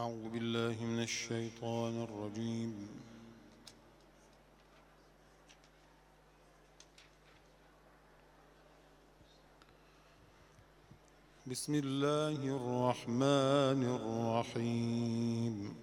أعوذ بالله من الشيطان الرجيم. بسم الله الرحمن الرحيم.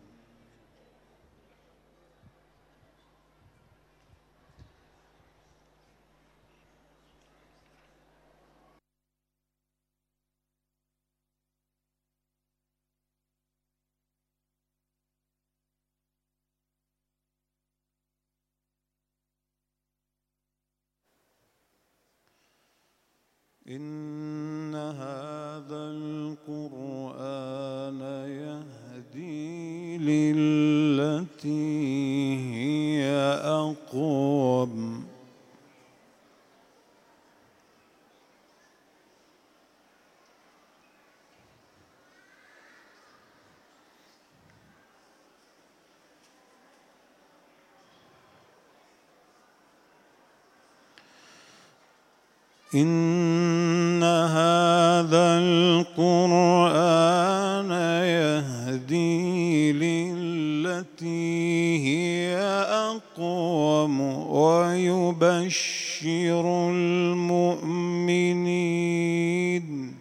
إن هذا القرآن يهدي للتي هي أقوم إن هذا القرآن يهدي للتي هي أقوم ويبشر المؤمنين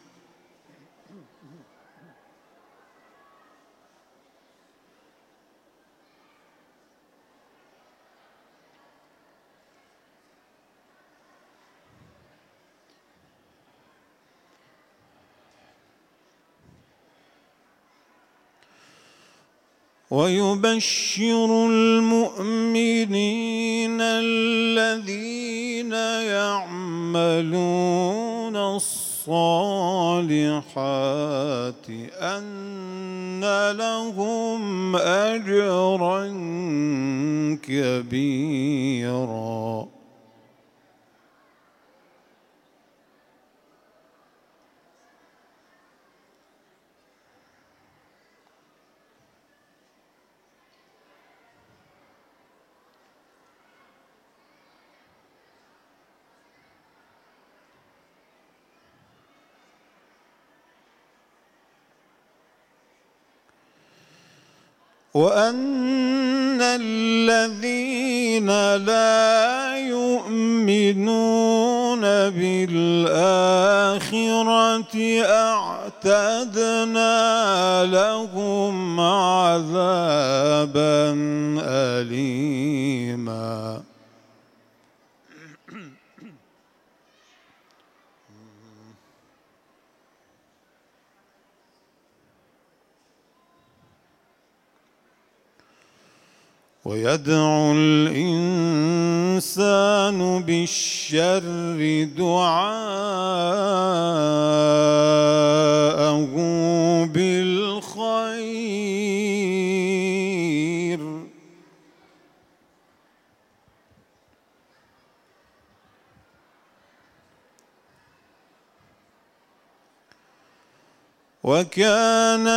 الذين يعملون الصالحات أن لهم أجرا كبيرا. وأن الذين لا يؤمنون بالآخرة أعتدنا لهم عذابا أليما. ويدعو الإنسان بالشر دعاءه بالخير وكان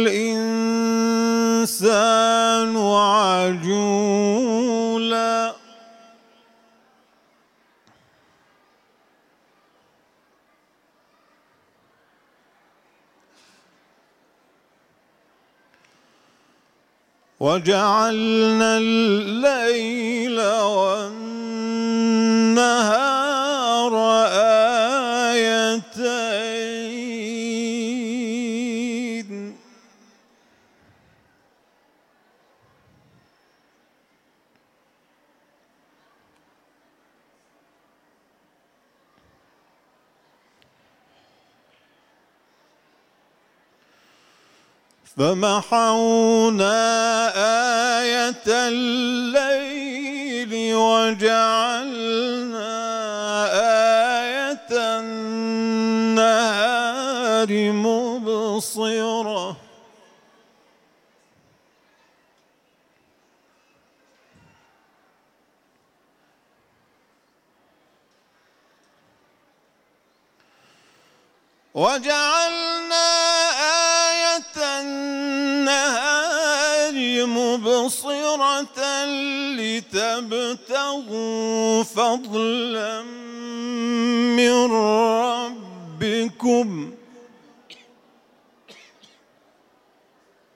الإنسان عجولا. وجعلنا الليل والنهار آيتين فمحونا آية الليل وجعلنا آية النهار مبصرة وجعلنا آية النهار مبصرة لتبتغوا فضلا من ربكم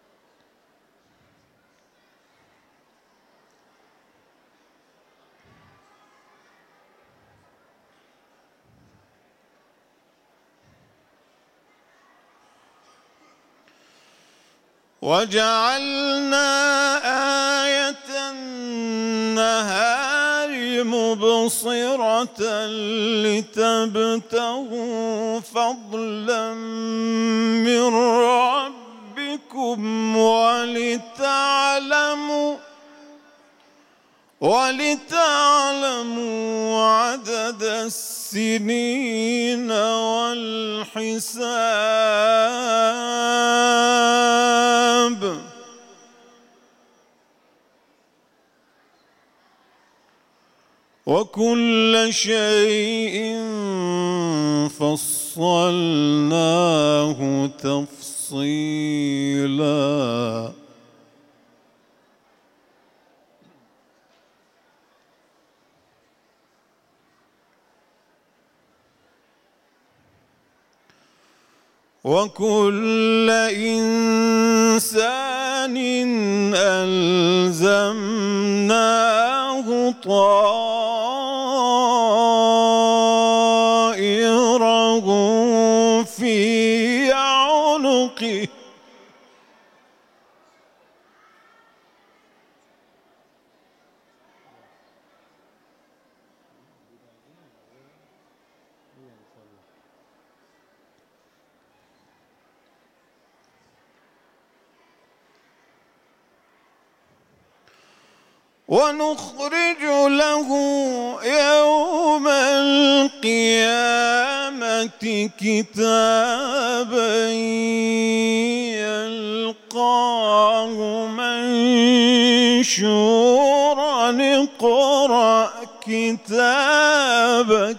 وجعلنا آية النهار مبصرة لتبتغوا فضلا من ربكم ولتعلموا عدد السنين والحساب وكل شيء فصلناه تفصيلا وكل إنسان ألزمناه طائره في عنقه ونخرج له يوم القيامة كتابا يلقاه منشورا اقرأ كتابك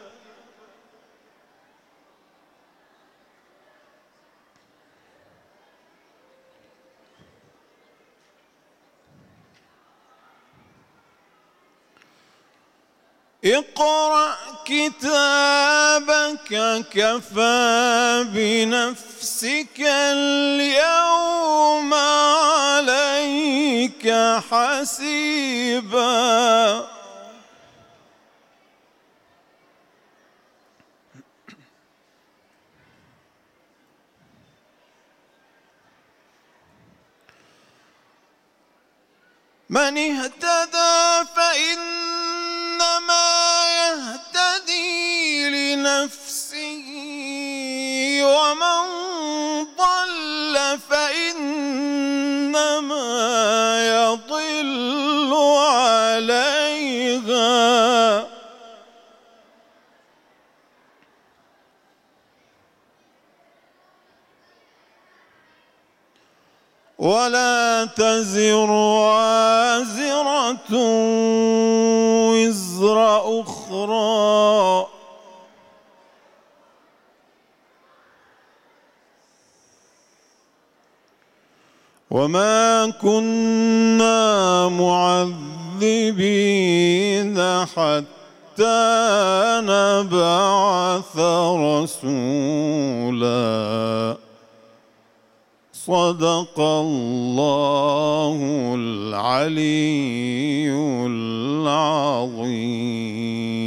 اقرأ كتابك كفى بنفسك اليوم عليك حسيبا من اهتدى فإنما يهتدي لنفسه ومن ضل فإنما يضل عليها ولا تزر وازرة وزر أخرى وما كنا معذبين حتى نبعث رسولا صدق الله العلي العظيم.